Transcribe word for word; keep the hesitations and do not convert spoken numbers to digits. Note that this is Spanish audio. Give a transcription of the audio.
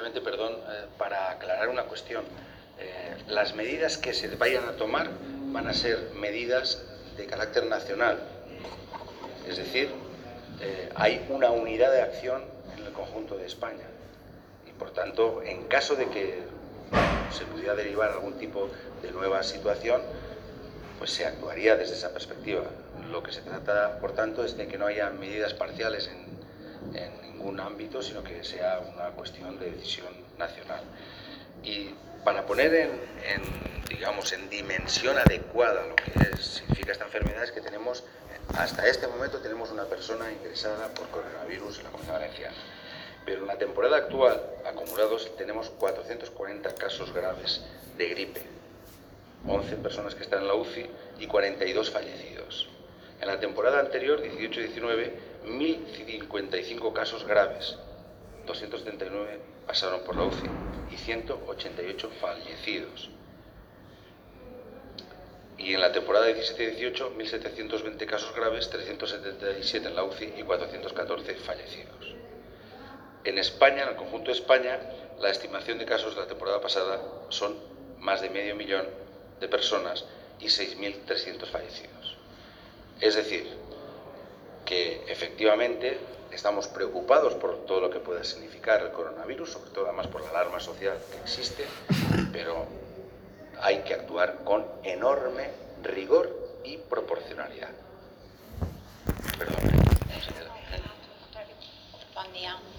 simplemente, perdón, eh, para aclarar una cuestión. Eh, las medidas que se vayan a tomar van a ser medidas de carácter nacional. Es decir, eh, hay una unidad de acción en el conjunto de España. Y, por tanto, en caso de que se pudiera derivar algún tipo de nueva situación, pues se actuaría desde esa perspectiva. Lo que se trata, por tanto, es de que no haya medidas parciales en, en ningún ámbito, sino que sea una cuestión de decisión nacional. Y para poner en, en, digamos, en dimensión adecuada lo que es, significa esta enfermedad, es que tenemos, hasta este momento tenemos una persona ingresada por coronavirus en la Comunidad Valenciana. Pero en la temporada actual, acumulados, tenemos cuatrocientos cuarenta casos graves de gripe, once personas que están en la U C I y cuarenta y dos fallecidos. En la temporada anterior, dieciocho diecinueve, mil cincuenta y cinco casos graves, doscientos setenta y nueve pasaron por la U C I y ciento ochenta y ocho fallecidos. Y en la temporada diecisiete dieciocho, mil setecientos veinte casos graves, trescientos setenta y siete en la U C I y cuatrocientos catorce fallecidos. En España, en el conjunto de España, la estimación de casos de la temporada pasada son más de medio millón de personas y seis mil trescientos fallecidos. Es decir, que efectivamente estamos preocupados por todo lo que pueda significar el coronavirus, sobre todo además por la alarma social que existe, pero hay que actuar con enorme rigor y proporcionalidad. Perdón, señora. Bon dia.